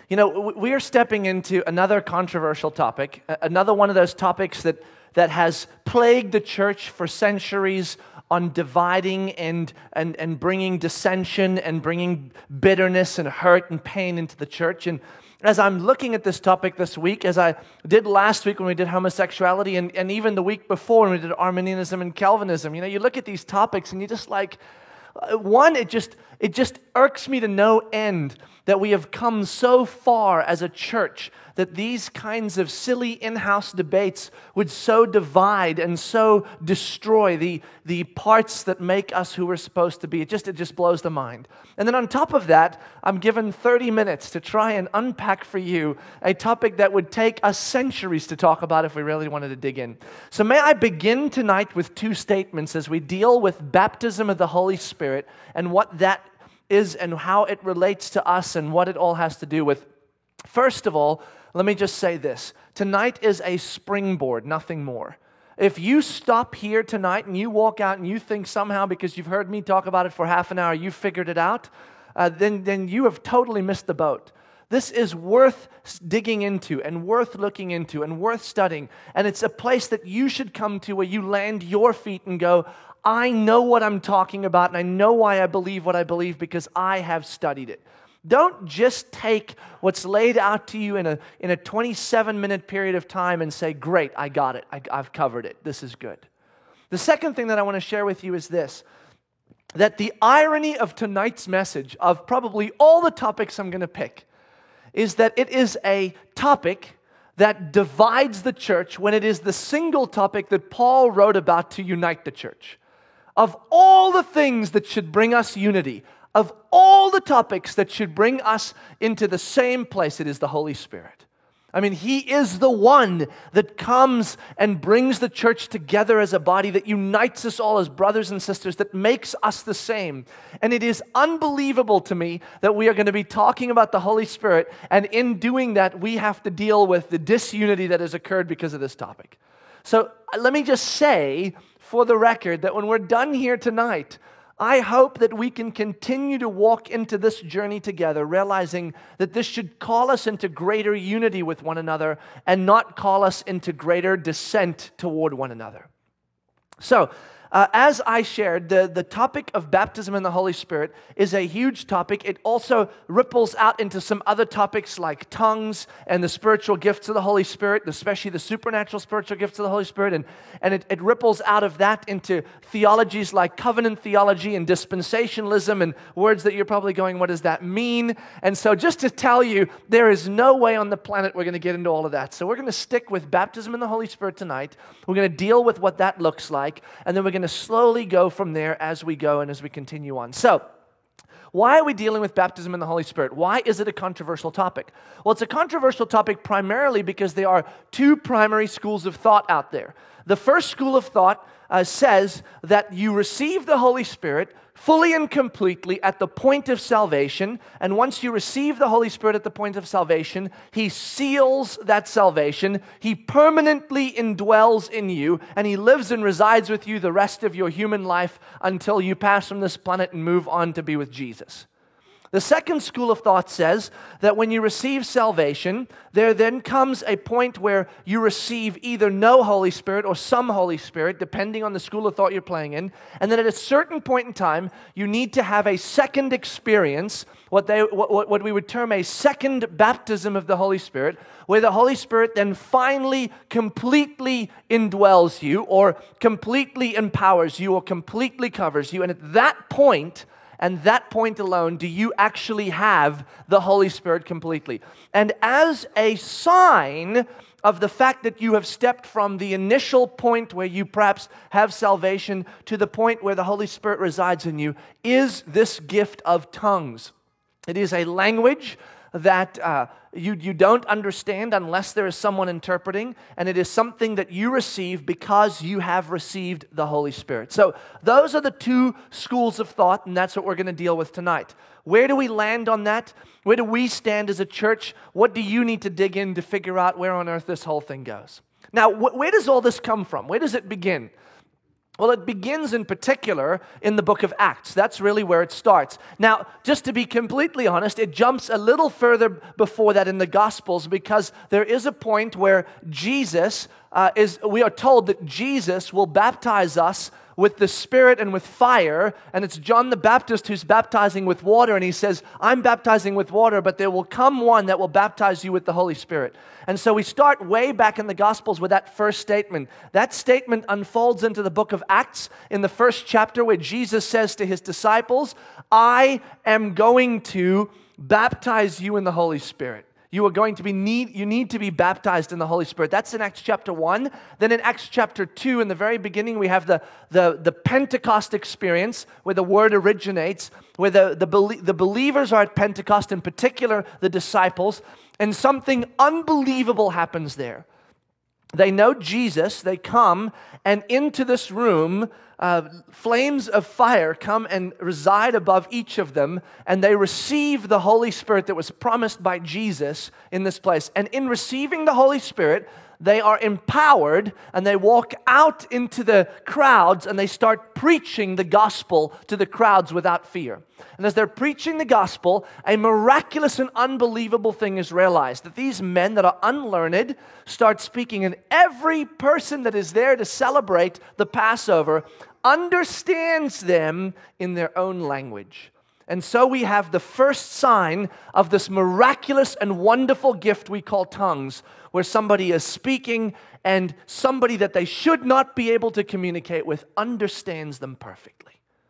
You know, we are stepping into another controversial topic, another one of those topics that has plagued the church for centuries on dividing and bringing dissension and bringing bitterness and hurt and pain into the church. And as I'm looking at this topic this week, as I did last week when we did homosexuality and even the week before when we did Arminianism and Calvinism, you know, you look at these topics and you just like, one, it just irks me to no end that we have come so far as a church that these kinds of silly in-house debates would so divide and so destroy the parts that make us who we're supposed to be. It just blows the mind. And then on top of that, I'm given 30 minutes to try and unpack for you a topic that would take us centuries to talk about if we really wanted to dig in. So may I begin tonight with two statements as we deal with baptism of the Holy Spirit and what that is and how it relates to us and what it all has to do with. First of all, let me just say this. Tonight is a springboard, nothing more. If you stop here tonight and you walk out and you think somehow because you've heard me talk about it for half an hour, you figured it out, then you have totally missed the boat. This is worth digging into and worth looking into and worth studying. And it's a place that you should come to where you land your feet and go, I know what I'm talking about and I know why I believe what I believe because I have studied it. Don't just take what's laid out to you in a 27-minute period of time and say, great, I got it. I've covered it. This is good. The second thing that I want to share with you is this, that the irony of tonight's message, of probably all the topics I'm going to pick, is that it is a topic that divides the church when it is the single topic that Paul wrote about to unite the church. Of all the things that should bring us unity, of all the topics that should bring us into the same place, it is the Holy Spirit. I mean, He is the one that comes and brings the church together as a body, that unites us all as brothers and sisters, that makes us the same. And it is unbelievable to me that we are going to be talking about the Holy Spirit, and in doing that, we have to deal with the disunity that has occurred because of this topic. So let me just say, for the record, that when we're done here tonight, I hope that we can continue to walk into this journey together, realizing that this should call us into greater unity with one another and not call us into greater dissent toward one another. So, as I shared, the topic of baptism in the Holy Spirit is a huge topic. It also ripples out into some other topics like tongues and the spiritual gifts of the Holy Spirit, especially the supernatural spiritual gifts of the Holy Spirit. And it ripples out of that into theologies like covenant theology and dispensationalism and words that you're probably going, what does that mean? And so just to tell you, there is no way on the planet we're going to get into all of that. So we're going to stick with baptism in the Holy Spirit tonight. We're going to deal with what that looks like. And then we're going to slowly go from there as we go and as we continue on. So, why are we dealing with baptism in the Holy Spirit? Why is it a controversial topic? Well, it's a controversial topic primarily because there are two primary schools of thought out there. The first school of thought says that you receive the Holy Spirit fully and completely at the point of salvation, and once you receive the Holy Spirit at the point of salvation, He seals that salvation, He permanently indwells in you, and He lives and resides with you the rest of your human life until you pass from this planet and move on to be with Jesus. The second school of thought says that when you receive salvation, there then comes a point where you receive either no Holy Spirit or some Holy Spirit, depending on the school of thought you're playing in, and then at a certain point in time, you need to have a second experience, what we would term a second baptism of the Holy Spirit, where the Holy Spirit then finally completely indwells you, or completely empowers you, or completely covers you, and at that point, and that point alone, do you actually have the Holy Spirit completely. And as a sign of the fact that you have stepped from the initial point where you perhaps have salvation to the point where the Holy Spirit resides in you, is this gift of tongues. It is a language that you don't understand unless there is someone interpreting, and it is something that you receive because you have received the Holy Spirit. So those are the two schools of thought, and that's what we're going to deal with tonight. Where do we land on that? Where do we stand as a church? What do you need to dig in to figure out where on earth this whole thing goes? Now, where does all this come from? Where does it begin? Well, it begins in particular in the book of Acts. That's really where it starts. Now, just to be completely honest, it jumps a little further before that in the Gospels, because there is a point where we are told that Jesus will baptize us with the Spirit and with fire, and it's John the Baptist who's baptizing with water, and he says, I'm baptizing with water, but there will come one that will baptize you with the Holy Spirit. And so we start way back in the Gospels with that first statement. That statement unfolds into the book of Acts in the first chapter, where Jesus says to his disciples, I am going to baptize you in the Holy Spirit. You need to be baptized in the Holy Spirit. That's in Acts chapter 1. Then in Acts chapter 2, in the very beginning, we have the Pentecost experience, where the word originates, where the believers are at Pentecost, in particular the disciples, and something unbelievable happens there. They know Jesus, they come, and into this room, flames of fire come and reside above each of them, and they receive the Holy Spirit that was promised by Jesus in this place. And in receiving the Holy Spirit, they are empowered, and they walk out into the crowds, and they start preaching the gospel to the crowds without fear. And as they're preaching the gospel, a miraculous and unbelievable thing is realized, that these men that are unlearned start speaking, and every person that is there to celebrate the Passover understands them in their own language. And so we have the first sign of this miraculous and wonderful gift we call tongues, where somebody is speaking and somebody that they should not be able to communicate with understands them perfectly.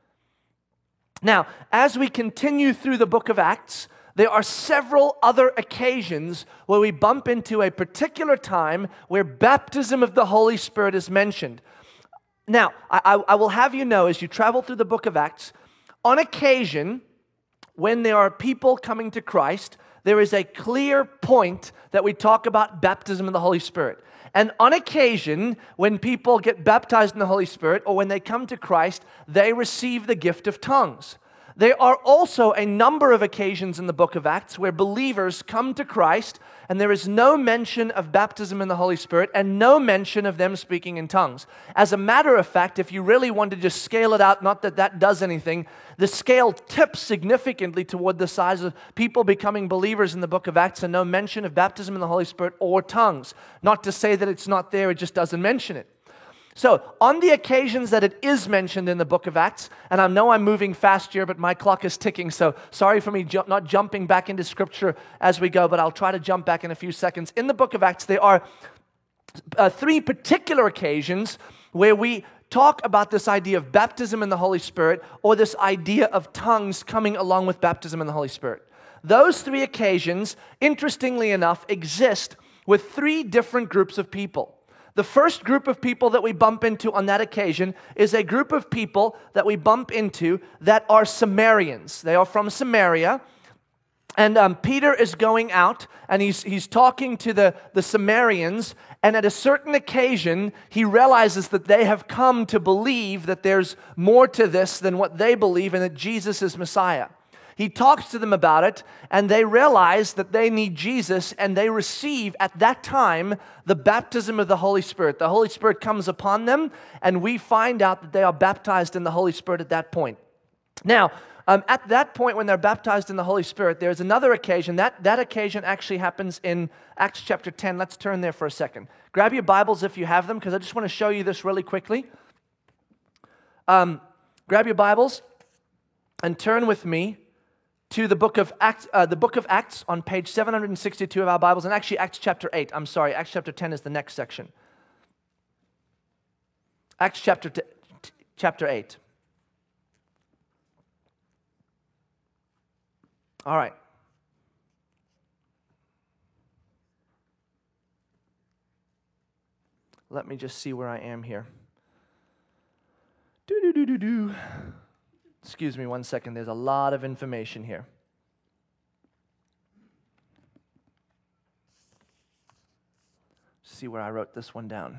Now, as we continue through the book of Acts, there are several other occasions where we bump into a particular time where baptism of the Holy Spirit is mentioned. Now, I will have you know, as you travel through the book of Acts, on occasion, when there are people coming to Christ, there is a clear point that we talk about baptism of the Holy Spirit. And on occasion, when people get baptized in the Holy Spirit, or when they come to Christ, they receive the gift of tongues. There are also a number of occasions in the book of Acts where believers come to Christ, and there is no mention of baptism in the Holy Spirit and no mention of them speaking in tongues. As a matter of fact, if you really want to just scale it out, not that that does anything, the scale tips significantly toward the size of people becoming believers in the book of Acts and no mention of baptism in the Holy Spirit or tongues. Not to say that it's not there, it just doesn't mention it. So, on the occasions that it is mentioned in the book of Acts, and I know I'm moving fast here, but my clock is ticking, so sorry for me not jumping back into Scripture as we go, but I'll try to jump back in a few seconds. In the book of Acts, there are three particular occasions where we talk about this idea of baptism in the Holy Spirit, or this idea of tongues coming along with baptism in the Holy Spirit. Those three occasions, interestingly enough, exist with three different groups of people. The first group of people that we bump into on that occasion is a group of people that we bump into that are Samaritans. They are from Samaria. And Peter is going out, and he's talking to the Samaritans, and at a certain occasion, he realizes that they have come to believe that there's more to this than what they believe, and that Jesus is Messiah. He talks to them about it, and they realize that they need Jesus, and they receive at that time the baptism of the Holy Spirit. The Holy Spirit comes upon them, and we find out that they are baptized in the Holy Spirit at that point. Now, at that point when they're baptized in the Holy Spirit, there's another occasion. That occasion actually happens in Acts chapter 10. Let's turn there for a second. Grab your Bibles if you have them, because I just want to show you this really quickly. Grab your Bibles and turn with me to the book of Acts on page 762 of our Bibles, and actually Acts chapter 8. I'm sorry, Acts chapter 10 is the next section. Acts chapter 8. All right. Let me just see where I am here. Excuse me one second, there's a lot of information here. See where I wrote this one down.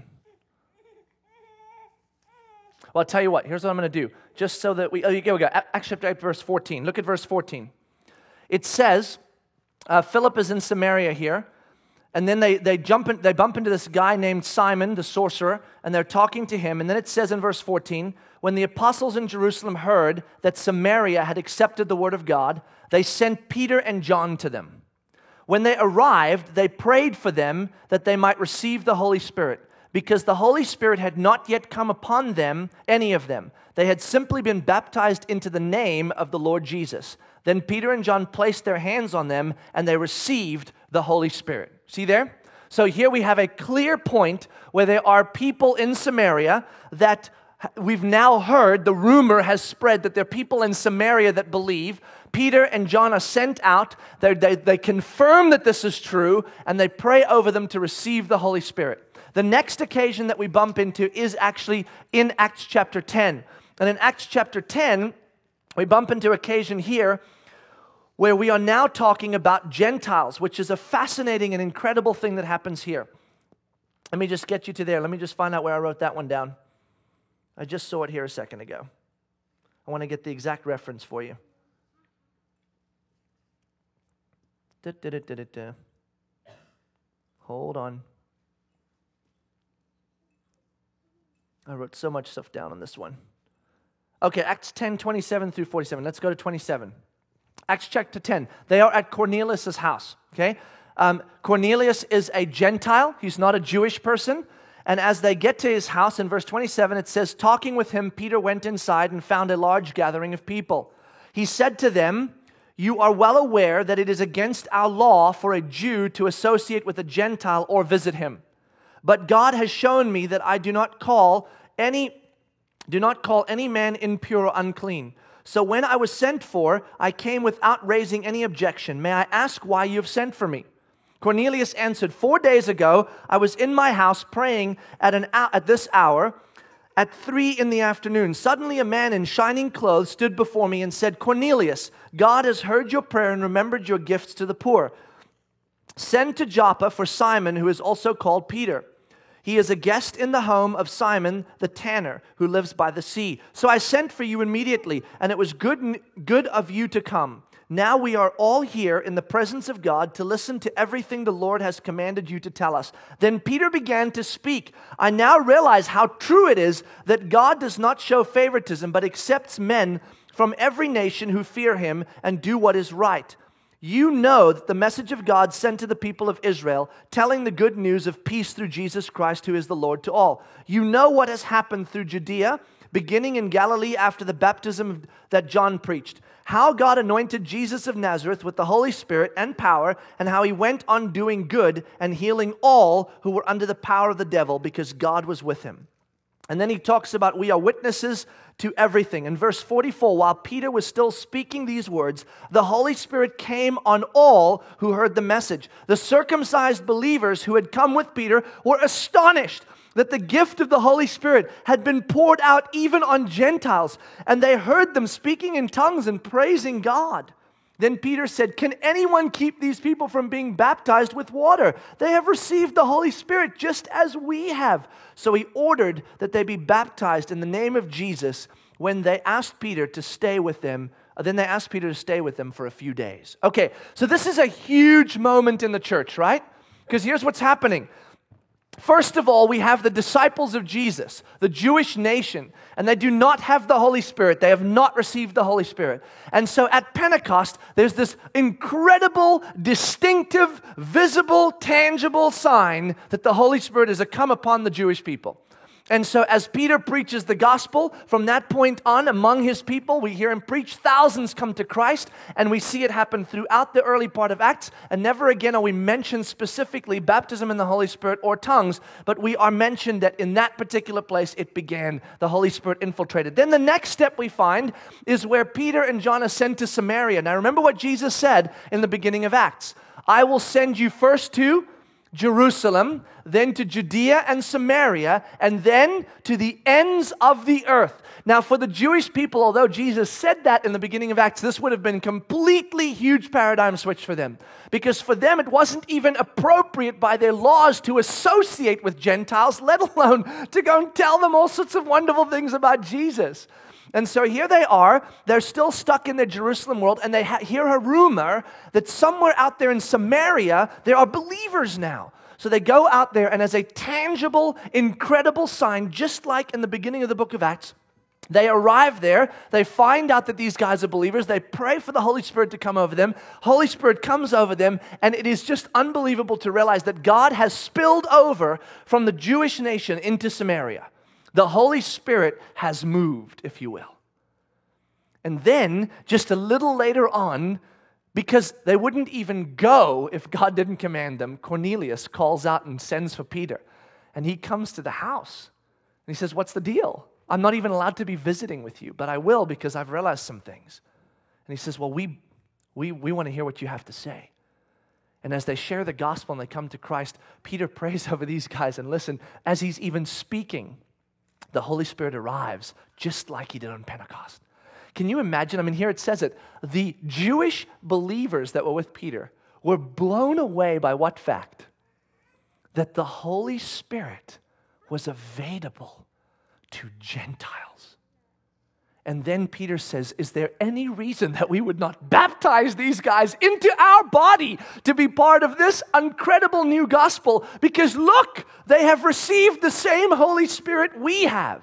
Well, I'll tell you what, here's what I'm going to do. Just so that here we go. Acts chapter 8, verse 14. Look at verse 14. It says, Philip is in Samaria here, And then they bump into this guy named Simon, the sorcerer, and they're talking to him. And then it says in verse 14, when the apostles in Jerusalem heard that Samaria had accepted the word of God, they sent Peter and John to them. When they arrived, they prayed for them that they might receive the Holy Spirit, because the Holy Spirit had not yet come upon them, any of them. They had simply been baptized into the name of the Lord Jesus. Then Peter and John placed their hands on them, and they received the Holy Spirit. See there? So here we have a clear point where there are people in Samaria that we've now heard, the rumor has spread that there are people in Samaria that believe. Peter and John are sent out. They confirm that this is true, and they pray over them to receive the Holy Spirit. The next occasion that we bump into is actually in Acts chapter 10. And in Acts chapter 10, we bump into occasion here where we are now talking about Gentiles, which is a fascinating and incredible thing that happens here. Let me just get you to there. Let me just find out where I wrote that one down. I just saw it here a second ago. I want to get the exact reference for you. Hold on. I wrote so much stuff down on this one. Okay, Acts 10, 27 through 47. Let's go to 27. Acts chapter 10. They are at Cornelius' house, okay? Cornelius is a Gentile. He's not a Jewish person. And as they get to his house, in verse 27, it says, talking with him, Peter went inside and found a large gathering of people. He said to them, you are well aware that it is against our law for a Jew to associate with a Gentile or visit him. But God has shown me that I do not call any man impure or unclean. So when I was sent for, I came without raising any objection. May I ask why you have sent for me? Cornelius answered, 4 days ago, I was in my house praying at this hour, at 3 p.m. Suddenly a man in shining clothes stood before me and said, Cornelius, God has heard your prayer and remembered your gifts to the poor. Send to Joppa for Simon, who is also called Peter. He is a guest in the home of Simon the tanner, who lives by the sea. So I sent for you immediately, and it was good of you to come. Now we are all here in the presence of God to listen to everything the Lord has commanded you to tell us. Then Peter began to speak. I now realize how true it is that God does not show favoritism, but accepts men from every nation who fear him and do what is right. You know that the message of God sent to the people of Israel, telling the good news of peace through Jesus Christ, who is the Lord to all. You know what has happened through Judea, beginning in Galilee after the baptism that John preached. How God anointed Jesus of Nazareth with the Holy Spirit and power, and how he went on doing good and healing all who were under the power of the devil, because God was with him. And then he talks about we are witnesses to everything. In verse 44, while Peter was still speaking these words, the Holy Spirit came on all who heard the message. The circumcised believers who had come with Peter were astonished that the gift of the Holy Spirit had been poured out even on Gentiles, and they heard them speaking in tongues and praising God. Then Peter said, can anyone keep these people from being baptized with water? They have received the Holy Spirit just as we have. So he ordered that they be baptized in the name of Jesus. When they asked Peter to stay with them, for a few days. Okay, so this is a huge moment in the church, right? Because here's what's happening. First of all, we have the disciples of Jesus, the Jewish nation, and they do not have the Holy Spirit. They have not received the Holy Spirit. And so at Pentecost, there's this incredible, distinctive, visible, tangible sign that the Holy Spirit has come upon the Jewish people. And so as Peter preaches the gospel, from that point on among his people, we hear him preach, thousands come to Christ, and we see it happen throughout the early part of Acts, and never again are we mentioned specifically baptism in the Holy Spirit or tongues, but we are mentioned that in that particular place it began, the Holy Spirit infiltrated. Then the next step we find is where Peter and John are sent to Samaria. Now remember what Jesus said in the beginning of Acts. I will send you first to Jerusalem, then to Judea and Samaria, and then to the ends of the earth. Now, for the Jewish people, although Jesus said that in the beginning of Acts, this would have been a completely huge paradigm switch for them. Because for them, it wasn't even appropriate by their laws to associate with Gentiles, let alone to go and tell them all sorts of wonderful things about Jesus. And so here they are, they're still stuck in the Jerusalem world, and they hear a rumor that somewhere out there in Samaria, there are believers now. So they go out there, and as a tangible, incredible sign, just like in the beginning of the book of Acts, they arrive there, they find out that these guys are believers, they pray for the Holy Spirit to come over them, Holy Spirit comes over them, and it is just unbelievable to realize that God has spilled over from the Jewish nation into Samaria. The Holy Spirit has moved, if you will. And then, just a little later on, because they wouldn't even go if God didn't command them, Cornelius calls out and sends for Peter. And he comes to the house, and he says, "What's the deal? I'm not even allowed to be visiting with you, but I will because I've realized some things." And he says, "Well, we want to hear what you have to say." And as they share the gospel and they come to Christ, Peter prays over these guys. And listen, as he's even speaking, the Holy Spirit arrives just like he did on Pentecost. Can you imagine? I mean, here it says it. The Jewish believers that were with Peter were blown away by what fact? That the Holy Spirit was available to Gentiles. And then Peter says, is there any reason that we would not baptize these guys into our body to be part of this incredible new gospel? Because look, they have received the same Holy Spirit we have.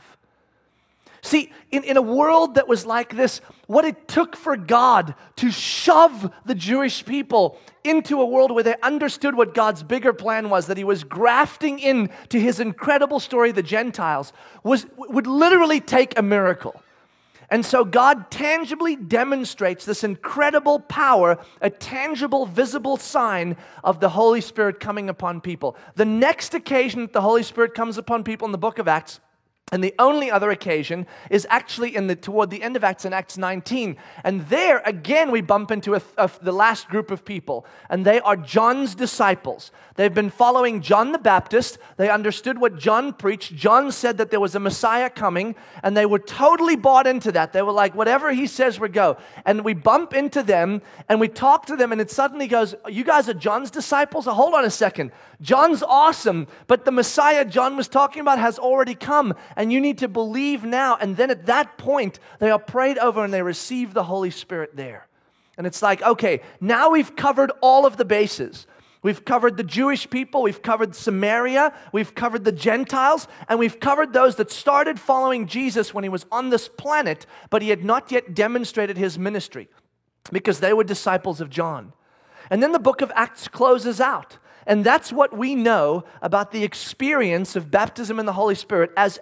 See, in a world that was like this, what it took for God to shove the Jewish people into a world where they understood what God's bigger plan was, that he was grafting in to his incredible story, the Gentiles, would literally take a miracle. And so God tangibly demonstrates this incredible power, a tangible, visible sign of the Holy Spirit coming upon people. The next occasion that the Holy Spirit comes upon people in the book of Acts, and the only other occasion is actually toward the end of Acts in Acts 19. And there, again, we bump into the last group of people. And they are John's disciples. They've been following John the Baptist. They understood what John preached. John said that there was a Messiah coming. And they were totally bought into that. They were like, whatever he says, we go. And we bump into them, and we talk to them, and it suddenly goes, you guys are John's disciples? Oh, hold on a second. John's awesome, but the Messiah John was talking about has already come. And you need to believe now. And then at that point, they are prayed over and they receive the Holy Spirit there. And it's like, okay, now we've covered all of the bases. We've covered the Jewish people, we've covered Samaria, we've covered the Gentiles, and we've covered those that started following Jesus when he was on this planet, but he had not yet demonstrated his ministry because they were disciples of John. And then the book of Acts closes out. And that's what we know about the experience of baptism in the Holy Spirit as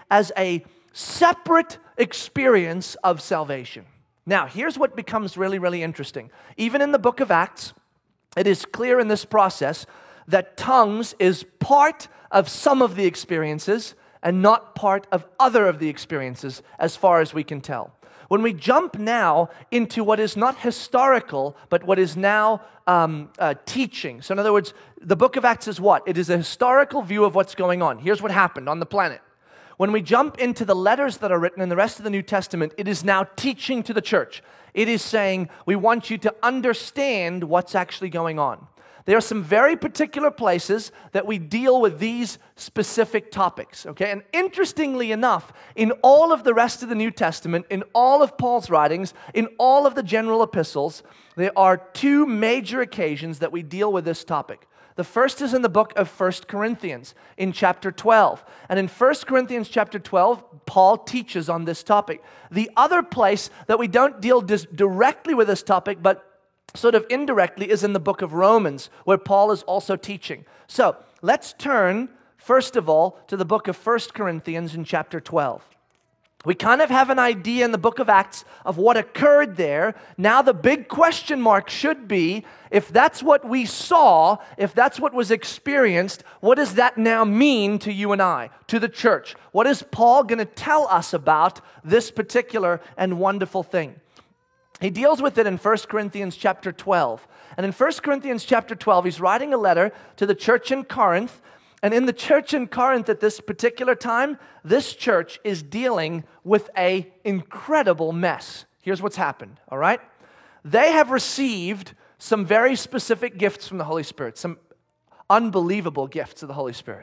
a separate experience of salvation. Now, here's what becomes really, really interesting. Even in the book of Acts, it is clear in this process that tongues is part of some of the experiences and not part of other of the experiences as far as we can tell. When we jump now into what is not historical, but what is now teaching. So in other words, the book of Acts is what? It is a historical view of what's going on. Here's what happened on the planet. When we jump into the letters that are written in the rest of the New Testament, it is now teaching to the church. It is saying, we want you to understand what's actually going on. There are some very particular places that we deal with these specific topics, okay? And interestingly enough, in all of the rest of the New Testament, in all of Paul's writings, in all of the general epistles, there are two major occasions that we deal with this topic. The first is in the book of 1 Corinthians in chapter 12. And in 1 Corinthians chapter 12, Paul teaches on this topic. The other place that we don't deal directly with this topic, but sort of indirectly, is in the book of Romans, where Paul is also teaching. So let's turn, first of all, to the book of 1 Corinthians in chapter 12. We kind of have an idea in the book of Acts of what occurred there. Now the big question mark should be, if that's what we saw, if that's what was experienced, what does that now mean to you and I, to the church? What is Paul going to tell us about this particular and wonderful thing? He deals with it in 1 Corinthians chapter 12. And in 1 Corinthians chapter 12, he's writing a letter to the church in Corinth. And in the church in Corinth at this particular time, this church is dealing with an incredible mess. Here's what's happened, all right? They have received some very specific gifts from the Holy Spirit, some unbelievable gifts of the Holy Spirit.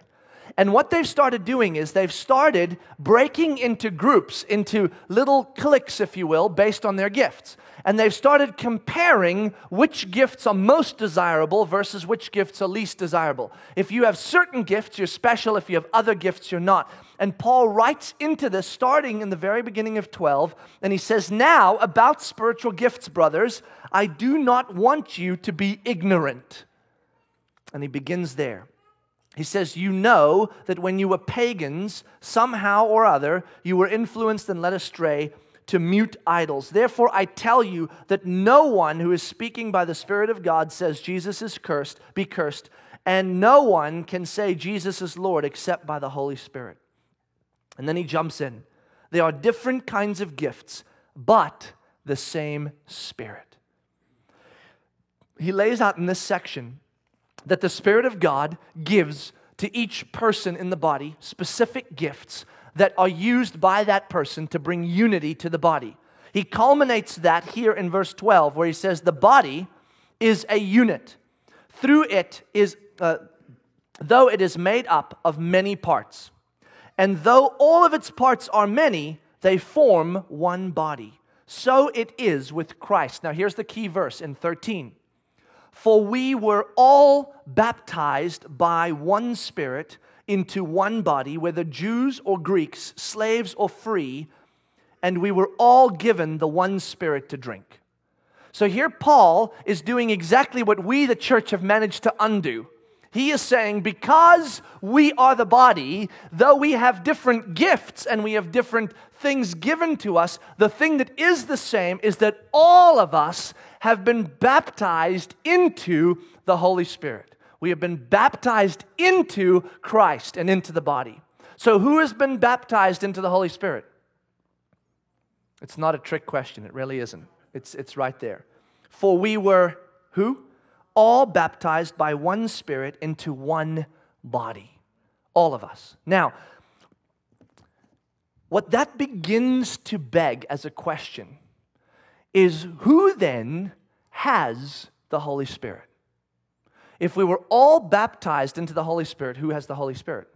And what they've started doing is they've started breaking into groups, into little cliques, if you will, based on their gifts. And they've started comparing which gifts are most desirable versus which gifts are least desirable. If you have certain gifts, you're special. If you have other gifts, you're not. And Paul writes into this starting in the very beginning of 12, and he says, "Now, about spiritual gifts, brothers, I do not want you to be ignorant." And he begins there. He says, "You know that when you were pagans, somehow or other, you were influenced and led astray to mute idols. Therefore, I tell you that no one who is speaking by the Spirit of God says Jesus is cursed, be cursed, and no one can say Jesus is Lord except by the Holy Spirit." And then he jumps in. There are different kinds of gifts, but the same Spirit. He lays out in this section that the Spirit of God gives to each person in the body specific gifts that are used by that person to bring unity to the body. He culminates that here in verse 12, where he says, "The body is a unit. Through it is, though it is made up of many parts. And though all of its parts are many, they form one body. So it is with Christ." Now here's the key verse in 13. "For we were all baptized by one Spirit into one body, whether Jews or Greeks, slaves or free, and we were all given the one Spirit to drink." So here Paul is doing exactly what we, the church, have managed to undo. He is saying, because we are the body, though we have different gifts and we have different things given to us, the thing that is the same is that all of us have been baptized into the Holy Spirit. We have been baptized into Christ and into the body. So who has been baptized into the Holy Spirit? It's not a trick question. It really isn't. It's right there. "For we were," who? "All baptized by one Spirit into one body." All of us. Now, what that begins to beg as a question is, who then has the Holy Spirit? If we were all baptized into the Holy Spirit, who has the Holy Spirit?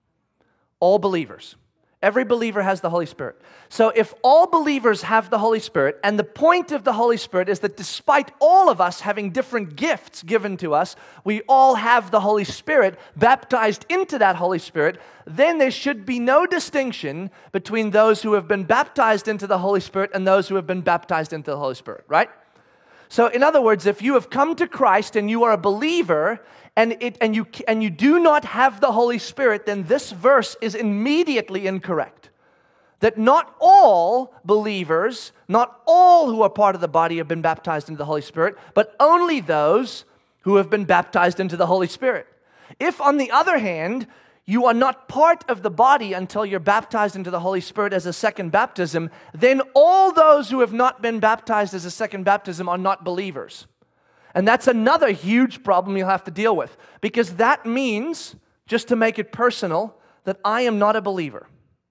All believers. Every believer has the Holy Spirit. So if all believers have the Holy Spirit, and the point of the Holy Spirit is that despite all of us having different gifts given to us, we all have the Holy Spirit baptized into that Holy Spirit, then there should be no distinction between those who have been baptized into the Holy Spirit and those who have been baptized into the Holy Spirit, right? So in other words, if you have come to Christ and you are a believer and you do not have the Holy Spirit, then this verse is immediately incorrect. That not all believers, not all who are part of the body have been baptized into the Holy Spirit, but only those who have been baptized into the Holy Spirit. If, on the other hand, you are not part of the body until you're baptized into the Holy Spirit as a second baptism, then all those who have not been baptized as a second baptism are not believers. And that's another huge problem you'll have to deal with, because that means, just to make it personal, that I am not a believer.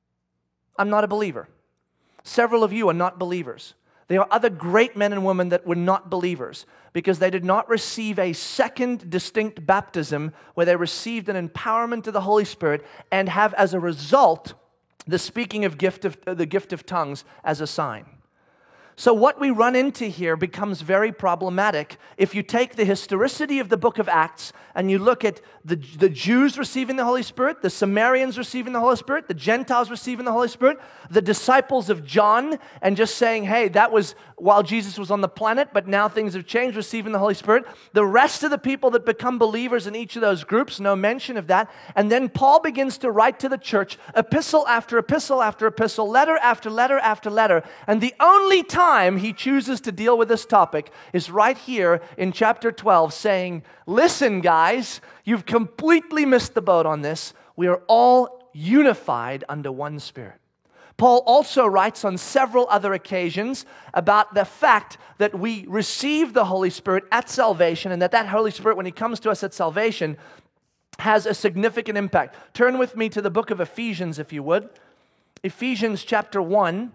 I'm not a believer. Several of you are not believers. There are other great men and women that were not believers because they did not receive a second distinct baptism where they received an empowerment to the Holy Spirit and have, as a result, the speaking of the gift of tongues as a sign. So what we run into here becomes very problematic if you take the historicity of the book of Acts and you look at the Jews receiving the Holy Spirit, the Samaritans receiving the Holy Spirit, the Gentiles receiving the Holy Spirit, the disciples of John, and just saying, hey, that was while Jesus was on the planet, but now things have changed, receiving the Holy Spirit. The rest of the people that become believers in each of those groups, no mention of that. And then Paul begins to write to the church, epistle after epistle after epistle, letter after letter after letter. And the only time he chooses to deal with this topic is right here in chapter 12, saying, listen, guys, you've completely missed the boat on this. We are all unified under one Spirit. Paul also writes on several other occasions about the fact that we receive the Holy Spirit at salvation, and that Holy Spirit, when He comes to us at salvation, has a significant impact. Turn with me to the book of Ephesians, if you would. Ephesians chapter 1.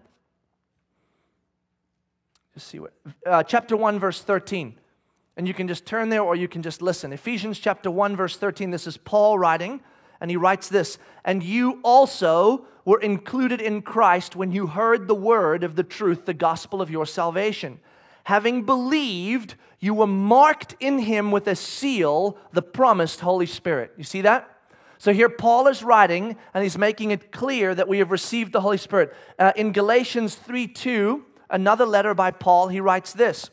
Just see what chapter 1, verse 13. And you can just turn there or you can just listen. Ephesians chapter 1, verse 13. This is Paul writing. And he writes this, "And you also were included in Christ when you heard the word of the truth, the gospel of your salvation. Having believed, you were marked in him with a seal, the promised Holy Spirit." You see that? So here Paul is writing, and he's making it clear that we have received the Holy Spirit. In Galatians 3:2, another letter by Paul, he writes this.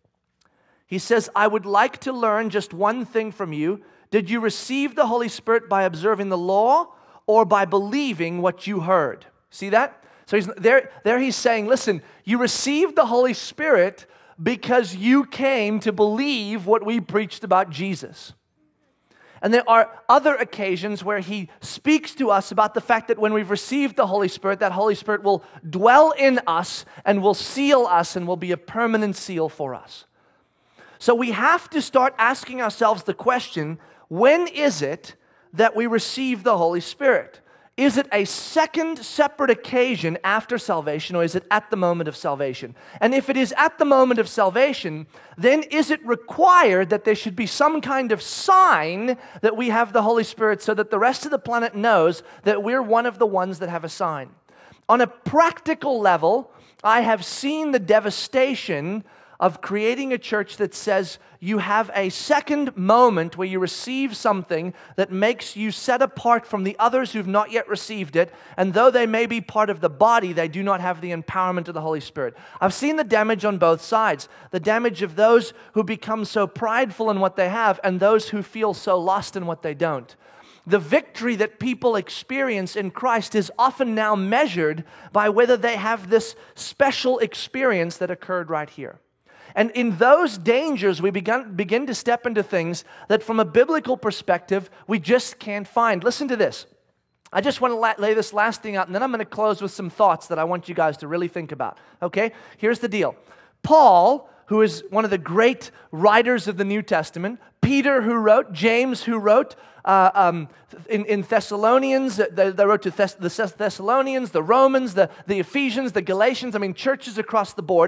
He says, "I would like to learn just one thing from you. Did you receive the Holy Spirit by observing the law or by believing what you heard?" See that? So he's saying, listen, you received the Holy Spirit because you came to believe what we preached about Jesus. And there are other occasions where he speaks to us about the fact that when we've received the Holy Spirit, that Holy Spirit will dwell in us and will seal us and will be a permanent seal for us. So we have to start asking ourselves the question, when is it that we receive the Holy Spirit? Is it a second separate occasion after salvation, or is it at the moment of salvation? And if it is at the moment of salvation, then is it required that there should be some kind of sign that we have the Holy Spirit so that the rest of the planet knows that we're one of the ones that have a sign? On a practical level, I have seen the devastation of creating a church that says you have a second moment where you receive something that makes you set apart from the others who've not yet received it, and though they may be part of the body, they do not have the empowerment of the Holy Spirit. I've seen the damage on both sides. The damage of those who become so prideful in what they have, and those who feel so lost in what they don't. The victory that people experience in Christ is often now measured by whether they have this special experience that occurred right here. And in those dangers, we begin to step into things that from a biblical perspective, we just can't find. Listen to this. I just want to lay this last thing out, and then I'm going to close with some thoughts that I want you guys to really think about. Okay? Here's the deal. Paul, who is one of the great writers of the New Testament, Peter, who wrote, James, who wrote, in Thessalonians, they wrote to the Thessalonians, the Romans, the Ephesians, the Galatians, churches across the board,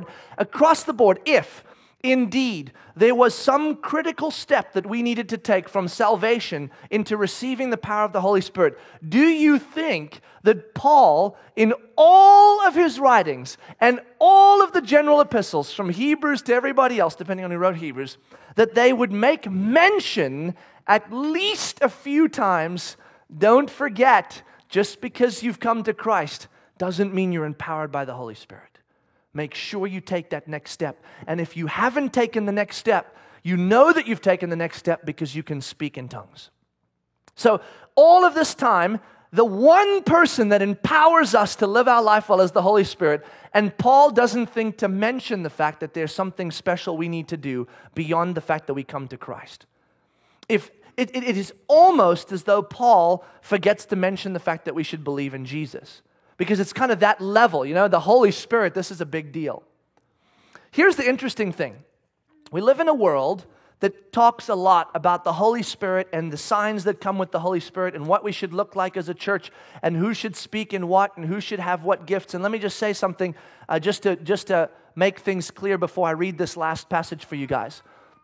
if indeed there was some critical step that we needed to take from salvation into receiving the power of the Holy Spirit, do you think that Paul, in all of his writings and all of the general epistles, from Hebrews to everybody else, depending on who wrote Hebrews, that they would make mention at least a few times, don't forget, just because you've come to Christ doesn't mean you're empowered by the Holy Spirit. Make sure you take that next step. And if you haven't taken the next step, you know that you've taken the next step because you can speak in tongues. So all of this time, the one person that empowers us to live our life well is the Holy Spirit. And Paul doesn't think to mention the fact that there's something special we need to do beyond the fact that we come to Christ. If it is almost as though Paul forgets to mention the fact that we should believe in Jesus. Because it's kind of that level, the Holy Spirit, this is a big deal. Here's the interesting thing. We live in a world that talks a lot about the Holy Spirit and the signs that come with the Holy Spirit and what we should look like as a church and who should speak in what and who should have what gifts. And let me just say something just to make things clear before I read this last passage for you guys.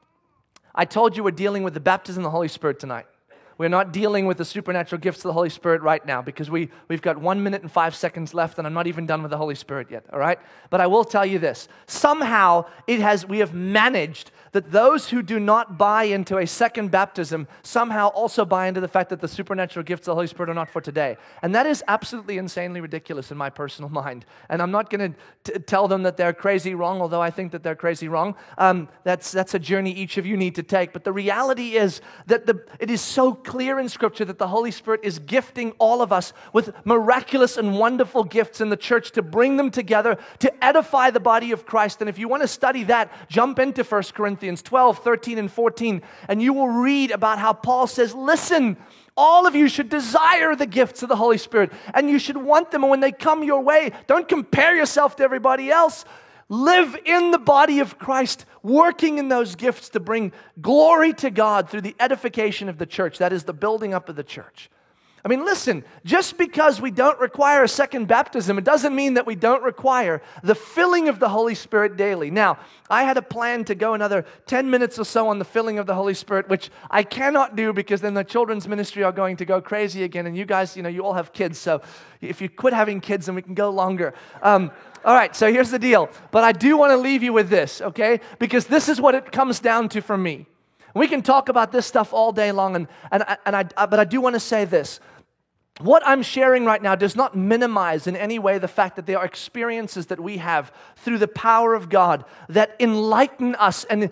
I told you we're dealing with the baptism of the Holy Spirit tonight. We're not dealing with the supernatural gifts of the Holy Spirit right now because we've got 1 minute and 5 seconds left and I'm not even done with the Holy Spirit yet, all right? But I will tell you this. Somehow we have managed that those who do not buy into a second baptism somehow also buy into the fact that the supernatural gifts of the Holy Spirit are not for today. And that is absolutely insanely ridiculous in my personal mind. And I'm not going to tell them that they're crazy wrong, although I think that they're crazy wrong. That's a journey each of you need to take. But the reality is that it is so clear in Scripture that the Holy Spirit is gifting all of us with miraculous and wonderful gifts in the church to bring them together, to edify the body of Christ. And if you want to study that, jump into 1 Corinthians 12, 13, and 14, and you will read about how Paul says, listen, all of you should desire the gifts of the Holy Spirit, and you should want them, and when they come your way, don't compare yourself to everybody else. Live in the body of Christ, working in those gifts to bring glory to God through the edification of the church. That is the building up of the church. I mean, listen, just because we don't require a second baptism, it doesn't mean that we don't require the filling of the Holy Spirit daily. Now, I had a plan to go another 10 minutes or so on the filling of the Holy Spirit, which I cannot do because then the children's ministry are going to go crazy again. And you guys, you all have kids, so if you quit having kids, then we can go longer. All right, so here's the deal. But I do want to leave you with this, okay? Because this is what it comes down to for me. We can talk about this stuff all day long, but I do want to say this. What I'm sharing right now does not minimize in any way the fact that there are experiences that we have through the power of God that enlighten us and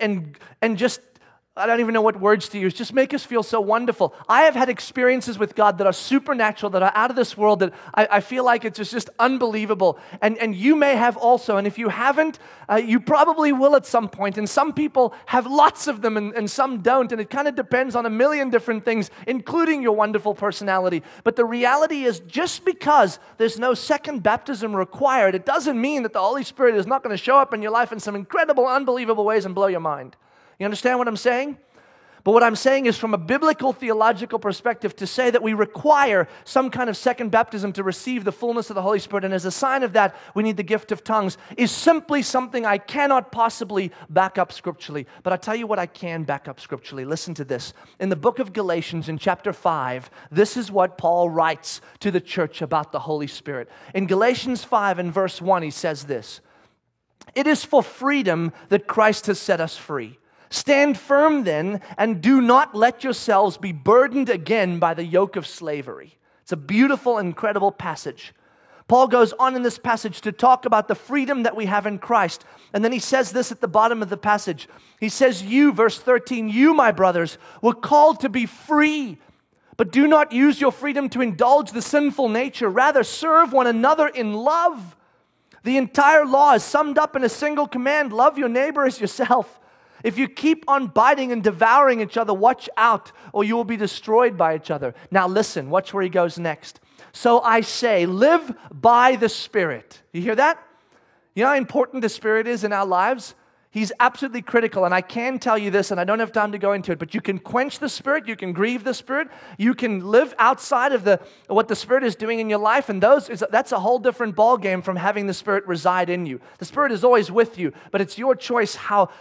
just, I don't even know what words to use, just make us feel so wonderful. I have had experiences with God that are supernatural, that are out of this world, that I feel like it's just unbelievable. And you may have also, and if you haven't, you probably will at some point. And some people have lots of them and some don't. And it kind of depends on a million different things, including your wonderful personality. But the reality is, just because there's no second baptism required, it doesn't mean that the Holy Spirit is not going to show up in your life in some incredible, unbelievable ways and blow your mind. You understand what I'm saying? But what I'm saying is, from a biblical theological perspective, to say that we require some kind of second baptism to receive the fullness of the Holy Spirit, and as a sign of that, we need the gift of tongues, is simply something I cannot possibly back up scripturally. But I tell you what I can back up scripturally. Listen to this. In the book of Galatians, in chapter 5, this is what Paul writes to the church about the Holy Spirit. In Galatians 5 and verse 1, he says this: "It is for freedom that Christ has set us free. Stand firm then, and do not let yourselves be burdened again by the yoke of slavery." It's a beautiful, incredible passage. Paul goes on in this passage to talk about the freedom that we have in Christ. And then he says this at the bottom of the passage. He says, "You," verse 13, "you, my brothers, were called to be free. But do not use your freedom to indulge the sinful nature. Rather, serve one another in love. The entire law is summed up in a single command: love your neighbor as yourself. If you keep on biting and devouring each other, watch out, or you will be destroyed by each other." Now listen, watch where he goes next. "So I say, live by the Spirit." You hear that? You know how important the Spirit is in our lives? He's absolutely critical, and I can tell you this, and I don't have time to go into it, but you can quench the Spirit, you can grieve the Spirit, you can live outside of what the Spirit is doing in your life, and that's a whole different ballgame from having the Spirit reside in you. The Spirit is always with you, but it's your choice how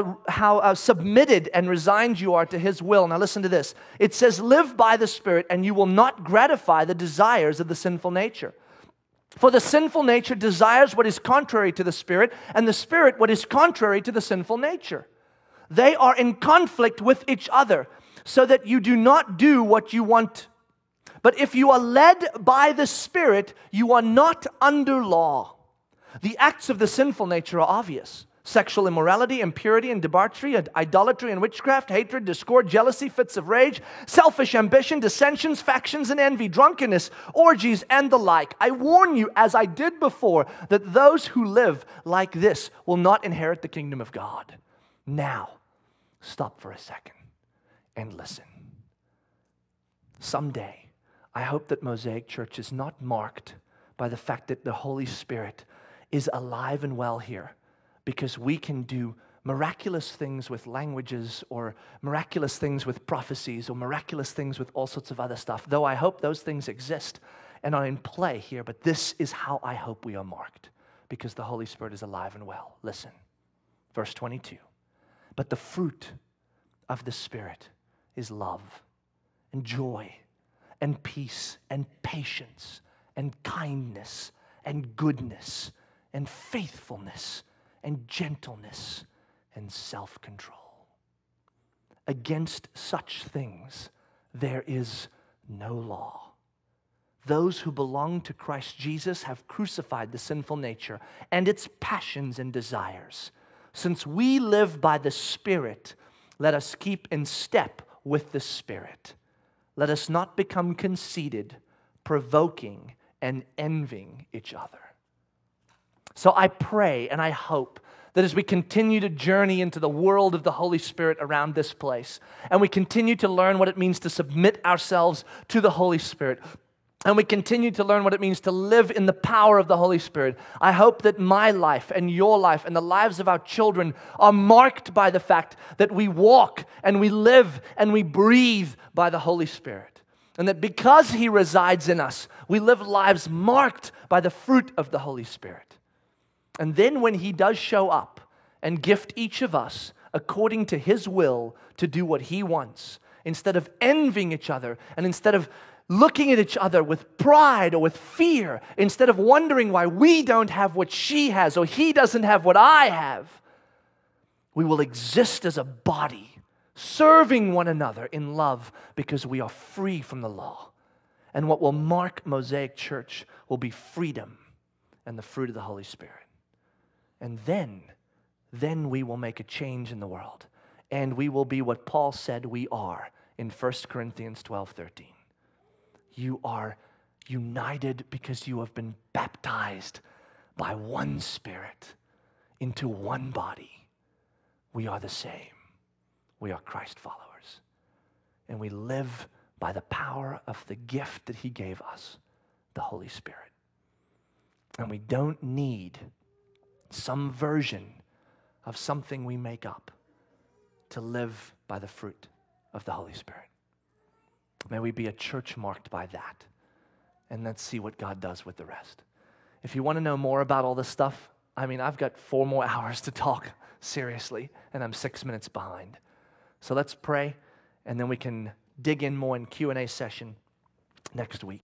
submitted and resigned you are to His will. Now listen to this. It says, "Live by the Spirit, and you will not gratify the desires of the sinful nature. For the sinful nature desires what is contrary to the Spirit, and the Spirit what is contrary to the sinful nature. They are in conflict with each other, so that you do not do what you want. But if you are led by the Spirit, you are not under law. The acts of the sinful nature are obvious: sexual immorality, impurity and debauchery, idolatry and witchcraft, hatred, discord, jealousy, fits of rage, selfish ambition, dissensions, factions and envy, drunkenness, orgies, and the like. I warn you, as I did before, that those who live like this will not inherit the kingdom of God." Now, stop for a second and listen. Someday, I hope that Mosaic Church is not marked by the fact that the Holy Spirit is alive and well here, because we can do miraculous things with languages, or miraculous things with prophecies, or miraculous things with all sorts of other stuff. Though I hope those things exist and are in play here, but this is how I hope we are marked, because the Holy Spirit is alive and well. Listen, verse 22. "But the fruit of the Spirit is love and joy and peace and patience and kindness and goodness and faithfulness and gentleness and self-control. Against such things there is no law. Those who belong to Christ Jesus have crucified the sinful nature and its passions and desires. Since we live by the Spirit, let us keep in step with the Spirit. Let us not become conceited, provoking and envying each other." So I pray and I hope that as we continue to journey into the world of the Holy Spirit around this place, and we continue to learn what it means to submit ourselves to the Holy Spirit, and we continue to learn what it means to live in the power of the Holy Spirit, I hope that my life and your life and the lives of our children are marked by the fact that we walk and we live and we breathe by the Holy Spirit. And that because He resides in us, we live lives marked by the fruit of the Holy Spirit. And then when He does show up and gift each of us according to His will to do what He wants, instead of envying each other and instead of looking at each other with pride or with fear, instead of wondering why we don't have what she has or he doesn't have what I have, we will exist as a body, serving one another in love because we are free from the law. And what will mark Mosaic Church will be freedom and the fruit of the Holy Spirit. And then we will make a change in the world. And we will be what Paul said we are in 1 Corinthians 12:13. You are united because you have been baptized by one Spirit into one body. We are the same. We are Christ followers. And we live by the power of the gift that He gave us, the Holy Spirit. And we don't need some version of something we make up to live by the fruit of the Holy Spirit. May we be a church marked by that. And let's see what God does with the rest. If you want to know more about all this stuff, I've got 4 more hours to talk seriously, and I'm 6 minutes behind. So let's pray, and then we can dig in more in Q&A session next week.